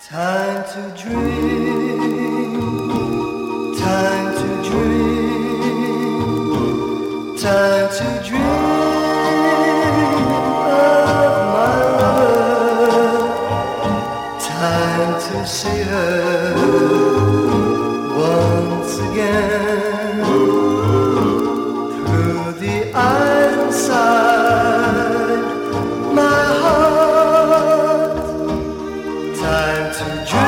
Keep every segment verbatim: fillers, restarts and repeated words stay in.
Time to dream, time to dream, time to dream of my love. Time to see her once again through the eyes inside my heart. Time to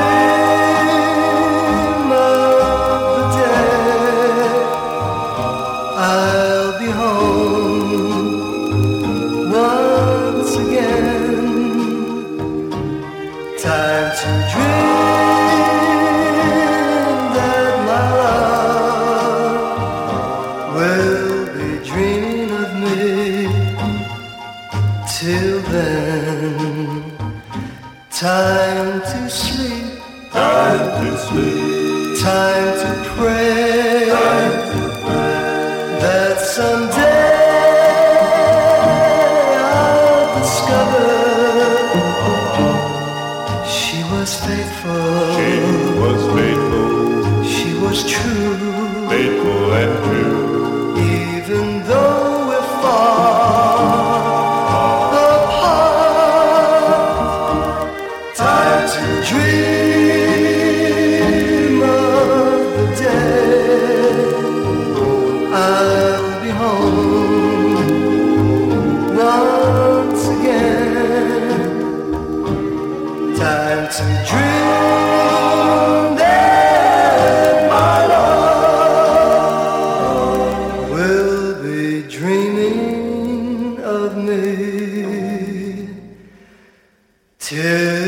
dream of the day I'll be home once again. Time to dream that my love will be dreaming of me. Till then, time to sleep, time to sleep, time to pray, time to pray, that someday I'll discover she was faithful, she was faithful, she was true, faithful and true, even though we're far apart. Time to dream of the day I'll be home once again. Time to dream that my love will be dreaming of me till